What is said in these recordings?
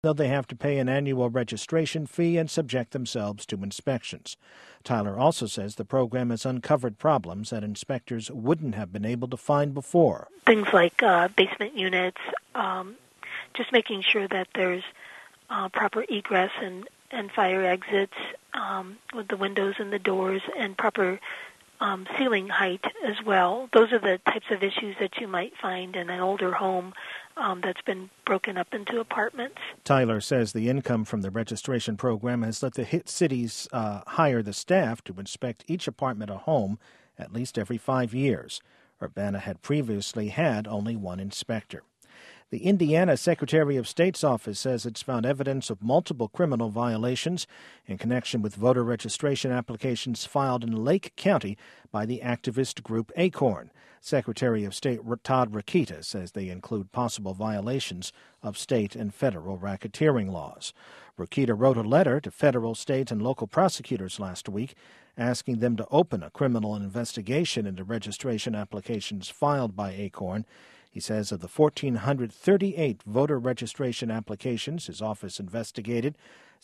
though they have to pay an annual registration fee and subject themselves to inspections. Tyler also says the program has uncovered problems that inspectors wouldn't have been able to find before. Things like basement units, just making sure that there's proper egress and fire exits with the windows and the doors and proper ceiling height as well. Those are the types of issues that you might find in an older home that's been broken up into apartments. Tyler says the income from the registration program has let the cities hire the staff to inspect each apartment or home at least every 5 years. Urbana had previously had only one inspector. The Indiana Secretary of State's office says it's found evidence of multiple criminal violations in connection with voter registration applications filed in Lake County by the activist group Acorn. Secretary of State Todd Rokita says they include possible violations of state and federal racketeering laws. Rokita wrote a letter to federal, state, and local prosecutors last week asking them to open a criminal investigation into registration applications filed by Acorn. He says of the 1,438 voter registration applications his office investigated,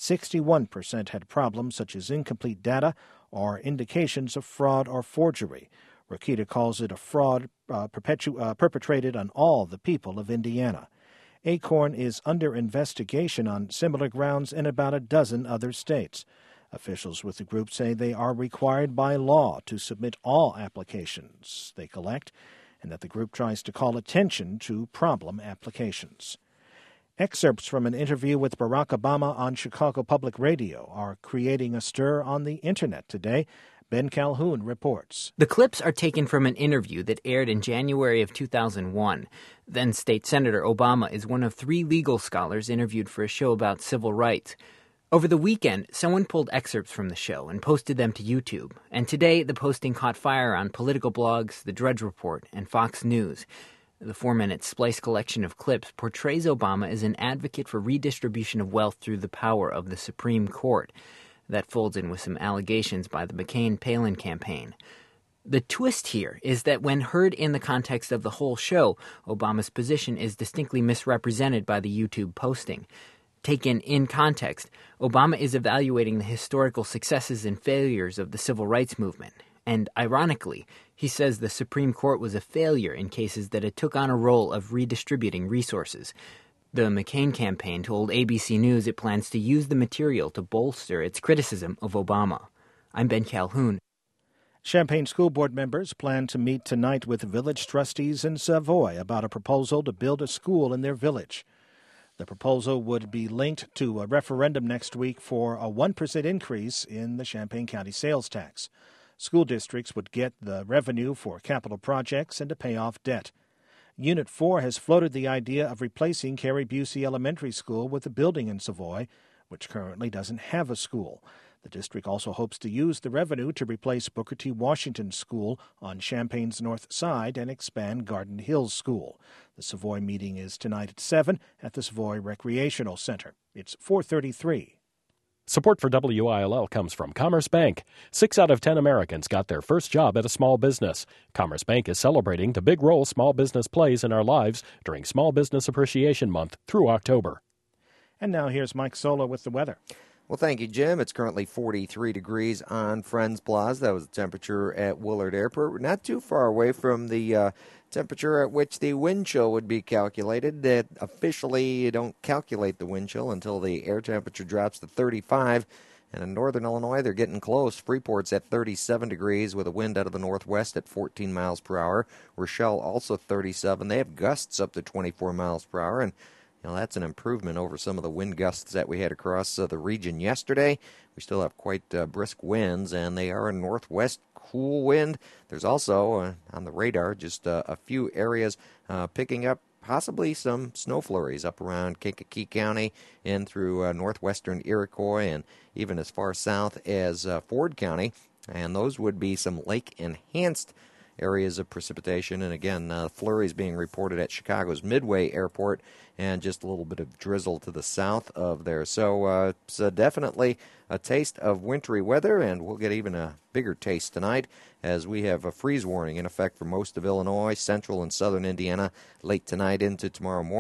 61% had problems such as incomplete data or indications of fraud or forgery. Rokita calls it a fraud perpetrated on all the people of Indiana. Acorn is under investigation on similar grounds in about a dozen other states. Officials with the group say they are required by law to submit all applications they collect, and that the group tries to call attention to problem applications. Excerpts from an interview with Barack Obama on Chicago Public Radio are creating a stir on the Internet today. Ben Calhoun reports. The clips are taken from an interview that aired in January of 2001. Then State Senator Obama is one of 3 legal scholars interviewed for a show about civil rights. Over the weekend, someone pulled excerpts from the show and posted them to YouTube. And today, the posting caught fire on political blogs, The Drudge Report, and Fox News. The 4-minute splice collection of clips portrays Obama as an advocate for redistribution of wealth through the power of the Supreme Court. That folds in with some allegations by the McCain-Palin campaign. The twist here is that when heard in the context of the whole show, Obama's position is distinctly misrepresented by the YouTube posting. Taken in context, Obama is evaluating the historical successes and failures of the civil rights movement. And ironically, he says the Supreme Court was a failure in cases that it took on a role of redistributing resources. The McCain campaign told ABC News it plans to use the material to bolster its criticism of Obama. I'm Ben Calhoun. Champaign School Board members plan to meet tonight with village trustees in Savoy about a proposal to build a school in their village. The proposal would be linked to a referendum next week for a 1% increase in the Champaign County sales tax. School districts would get the revenue for capital projects and to pay off debt. Unit 4 has floated the idea of replacing Carrie Busey Elementary School with a building in Savoy, which currently doesn't have a school. The district also hopes to use the revenue to replace Booker T. Washington School on Champaign's north side and expand Garden Hills School. The Savoy meeting is tonight at 7 at the Savoy Recreational Center. It's 4:33. Support for WILL comes from Commerce Bank. 6 out of 10 Americans got their first job at a small business. Commerce Bank is celebrating the big role small business plays in our lives during Small Business Appreciation Month through October. And now here's Mike Sola with the weather. Well, thank you, Jim. It's currently 43 degrees on Friends Plaza. That was the temperature at Willard Airport. We're not too far away from the temperature at which the wind chill would be calculated. Officially, you don't calculate the wind chill until the air temperature drops to 35. And in northern Illinois, they're getting close. Freeport's at 37 degrees with a wind out of the northwest at 14 miles per hour. Rochelle also 37. They have gusts up to 24 miles per hour. And that's an improvement over some of the wind gusts that we had across the region yesterday. We still have quite brisk winds, and they are a northwest cool wind. There's also, on the radar, just a few areas picking up possibly some snow flurries up around Kankakee County and through northwestern Iroquois and even as far south as Ford County. And those would be some lake-enhanced areas of precipitation. And again, flurries being reported at Chicago's Midway Airport and just a little bit of drizzle to the south of there. So it's definitely a taste of wintry weather, and we'll get even a bigger taste tonight as we have a freeze warning in effect for most of Illinois, central and southern Indiana late tonight into tomorrow morning.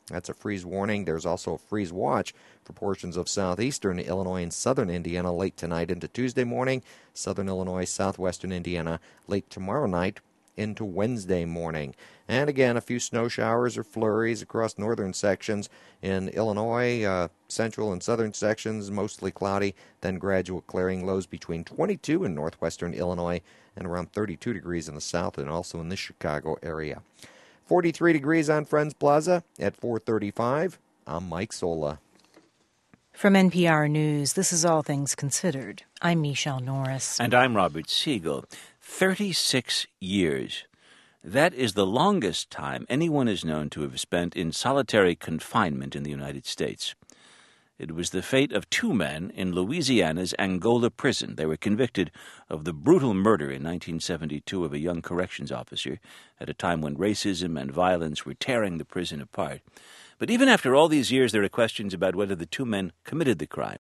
That's a freeze warning. There's also a freeze watch for portions of southeastern Illinois and southern Indiana late tonight into Tuesday morning, southern Illinois, southwestern Indiana late tomorrow night into Wednesday morning. And again, a few snow showers or flurries across northern sections. In Illinois, central and southern sections, mostly cloudy, then gradual clearing. Lows between 22 in northwestern Illinois and around 32 degrees in the south and also in the Chicago area. 43 degrees on Friends Plaza at 4:35. I'm Mike Sola. From NPR News, this is All Things Considered. I'm Michelle Norris. And I'm Robert Siegel. 36 years. That is the longest time anyone is known to have spent in solitary confinement in the United States. It was the fate of two men in Louisiana's Angola prison. They were convicted of the brutal murder in 1972 of a young corrections officer at a time when racism and violence were tearing the prison apart. But even after all these years, there are questions about whether the two men committed the crime.